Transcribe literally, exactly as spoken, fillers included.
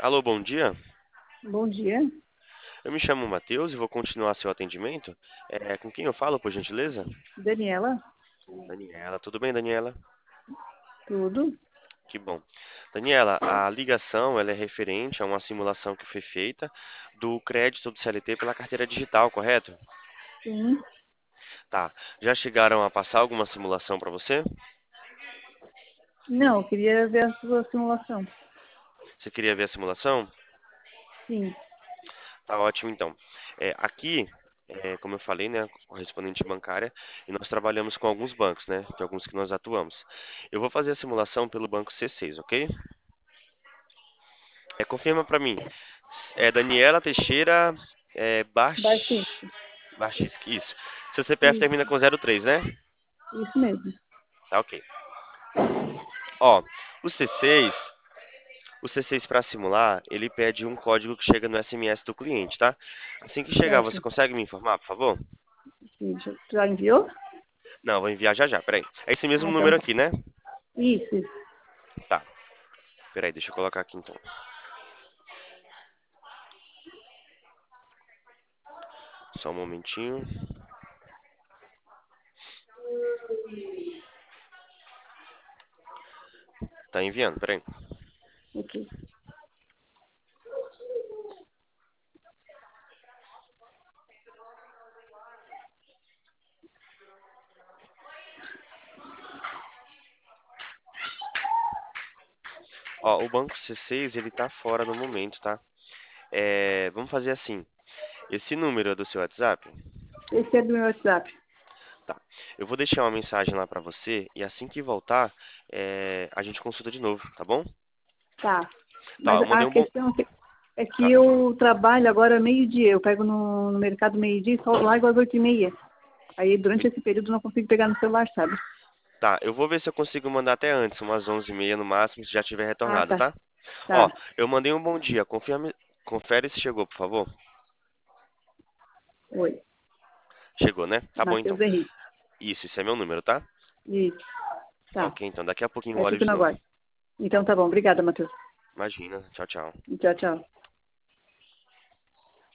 Alô, bom dia. Bom dia, Eu me chamo Matheus e vou continuar seu atendimento. É, com quem eu falo, por gentileza? Daniela. Daniela, tudo bem, Daniela? Tudo? Que bom. Daniela, a ligação ela é referente a uma simulação que foi feita do crédito do C L T pela carteira digital, correto? Sim. Tá. Já chegaram a passar alguma simulação para você? Não, eu queria ver a sua simulação. Você queria ver a simulação? Sim. Tá ótimo, então. É, aqui, é, como eu falei, né, correspondente bancária, e nós trabalhamos com alguns bancos, né, de alguns que nós atuamos. Eu vou fazer a simulação pelo banco C seis, ok? É, confirma para mim. É Daniela Teixeira é, Baix... Baixinho. Baixis, isso. Seu C P F Isso, termina com zero três, né? isso mesmo. Tá ok. Ó, o C seis, o C seis para simular, ele pede um código que chega no S M S do cliente, tá? Assim que chegar, você Certo. consegue me informar, por favor? Sim, já já enviou? Não, vou enviar já já, peraí. É esse mesmo Ah, então número tá. aqui, né? Isso, isso. Tá, peraí, deixa eu colocar aqui então. Só um momentinho. Tá enviando, peraí. Ok. Ó, o banco C seis, ele tá fora no momento, tá? É, vamos fazer assim. Esse número é do seu WhatsApp? Esse é do meu WhatsApp. Tá. Eu vou deixar uma mensagem lá pra você e assim que voltar, é, a gente consulta de novo, tá bom? Tá. Tá, Mas eu mandei a um bom. questão é que é que Tá, eu trabalho agora meio-dia. Eu pego no, no mercado meio-dia e só largo às oito e meia. Aí, durante esse período, eu não consigo pegar no celular, sabe? tá, eu vou ver se eu consigo mandar até antes, umas onze e meia no máximo, se já tiver Ah, retornado, tá. tá? Ó, Tá. eu mandei um bom dia. Confirme, confere se chegou, por favor. Oi. Chegou, né? Tá bom então. Matheus Henrique. Isso, esse é meu número, tá? Isso. Tá Tá. ok, então daqui a pouquinho eu Aí olho fico de no novo. aguardo. Então tá bom. Obrigada, Matheus. Imagina. Tchau, tchau. Tchau, tchau.